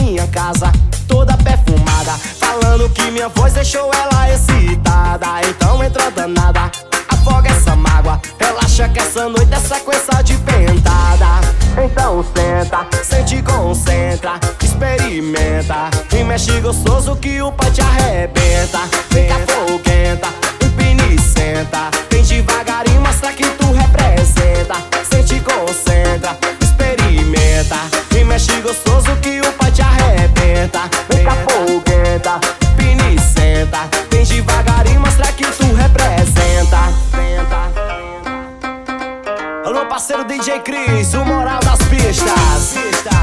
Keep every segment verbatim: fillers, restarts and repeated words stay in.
minha casa, toda perfumada, falando que minha voz deixou ela excitada. Então entra danada, afoga essa mágoa, relaxa que essa noite é sequência de pentada. Então senta, sente e concentra, experimenta e mexe gostoso que o pai te arrebenta. Vem cá foguenta, empina e senta, vem devagarinho, mostra que tu representa. Sente e concentra, experimenta e mexe gostoso que o pai te arrebenta. Vem cá foguenta, empina e senta, vem devagarinho, mostra que tu representa. Alô parceiro D J Chris, o moral das pistas.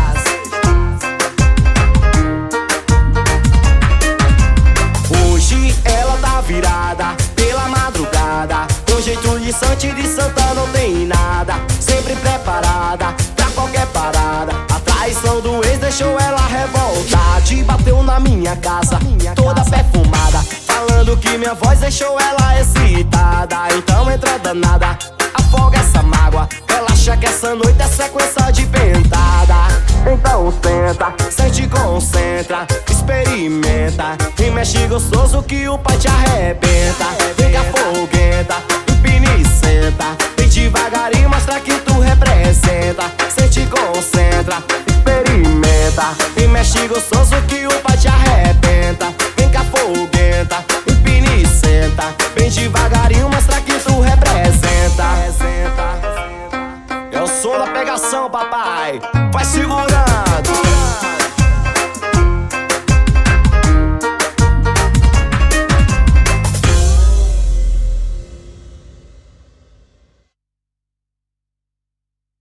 Hoje ela tá virada pela madrugada, com jeito de sante de santa não tem nada. Sempre preparada pra qualquer parada, a traição do ex deixou ela revoltada. Te bateu na minha casa, toda perfumada, falando que minha voz deixou ela excitada. Então entra danada, afoga essa mágoa, relaxa que essa noite é sequência de pentada. Então senta, sente e concentra, experimenta e mexe gostoso que o pai te arrebenta. Vem cá foguenta, empina e senta, vem devagarinho, mostra que tu representa. Sente e concentra, experimenta e mexe gostoso que o pai te arrebenta. Vem cá foguenta, empina e senta, vem devagarinho, mostra que tu representa. É o som da pegação, papai. Vai segurar.